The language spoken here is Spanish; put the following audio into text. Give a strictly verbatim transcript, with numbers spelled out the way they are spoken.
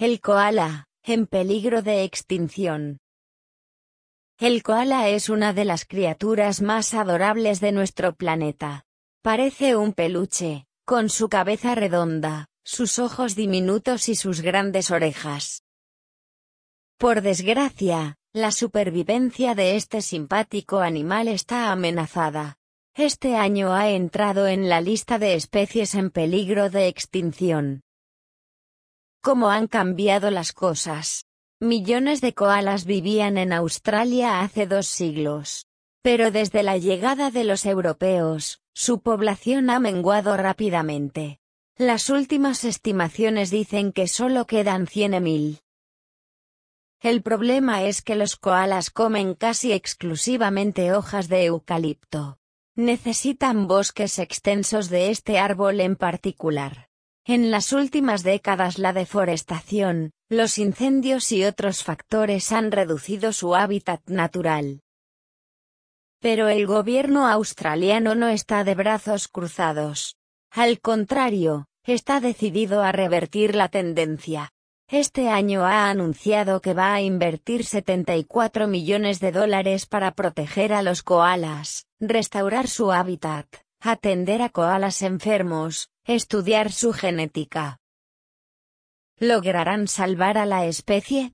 El koala, en peligro de extinción. El koala es una de las criaturas más adorables de nuestro planeta. Parece un peluche, con su cabeza redonda, sus ojos diminutos y sus grandes orejas. Por desgracia, la supervivencia de este simpático animal está amenazada. Este año ha entrado en la lista de especies en peligro de extinción. ¿Cómo han cambiado las cosas? Millones de koalas vivían en Australia hace dos siglos. Pero desde la llegada de los europeos, su población ha menguado rápidamente. Las últimas estimaciones dicen que solo quedan cien mil. El problema es que los koalas comen casi exclusivamente hojas de eucalipto. Necesitan bosques extensos de este árbol en particular. En las últimas décadas la deforestación, los incendios y otros factores han reducido su hábitat natural. Pero el gobierno australiano no está de brazos cruzados. Al contrario, está decidido a revertir la tendencia. Este año ha anunciado que va a invertir setenta y cuatro millones de dólares para proteger a los koalas, restaurar su hábitat, atender a koalas enfermos, estudiar su genética. ¿Lograrán salvar a la especie?